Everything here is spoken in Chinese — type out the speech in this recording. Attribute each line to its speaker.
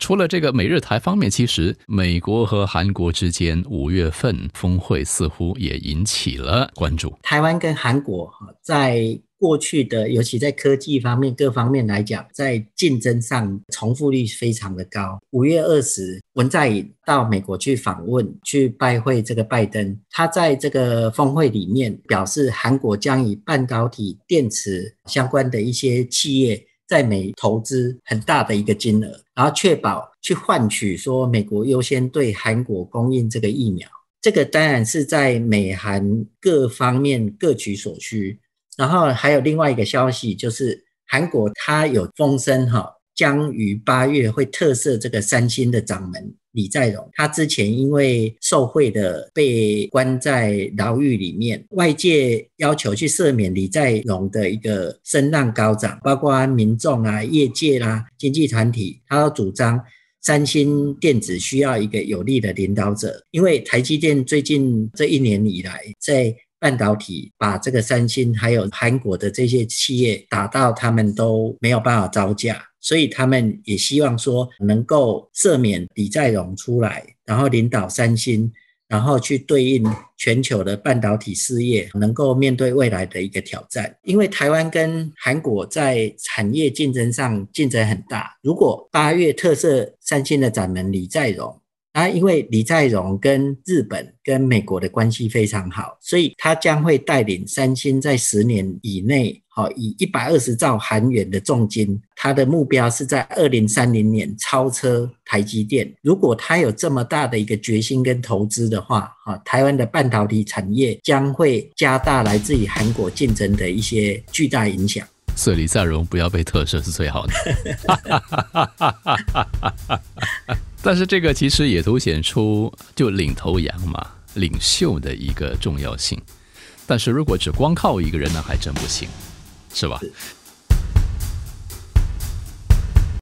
Speaker 1: 除了这个美日台方面，其实美国和韩国之间5月份峰会似乎也引起了关注。
Speaker 2: 台湾跟韩国在过去的，尤其在科技方面各方面来讲，在竞争上重复率非常的高。5月20，文在寅到美国去访问，去拜会这个拜登，他在这个峰会里面表示，韩国将以半导体电池相关的一些企业在美投资很大的一个金额，然后确保去换取说美国优先对韩国供应这个疫苗。这个当然是在美韩各方面各取所需。然后还有另外一个消息，就是韩国它有风声将于8月会特赦这个三星的掌门李在镕。他之前因为受贿的被关在牢狱里面，外界要求去赦免李在镕的一个声浪高涨，包括民众啊、业界啦、经济团体，他都主张三星电子需要一个有力的领导者。因为台积电最近这1年以来在半导体把这个三星还有韩国的这些企业打到他们都没有办法招架，所以他们也希望说能够赦免李在镕出来，然后领导三星，然后去对应全球的半导体事业能够面对未来的一个挑战。因为台湾跟韩国在产业竞争上竞争很大，如果8月特赦三星的掌门李在镕，因为李在镕跟日本跟美国的关系非常好，所以他将会带领三星在10年以内以120兆韩元的重金，他的目标是在2030年超车台积电。如果他有这么大的一个决心跟投资的话，台湾的半导体产业将会加大来自于韩国竞争的一些巨大影响。
Speaker 1: 所以李在镕不要被特赦是最好的。但是这个其实也凸显出就领头羊嘛，领袖的一个重要性。但是如果只光靠一个人呢，还真不行，是吧？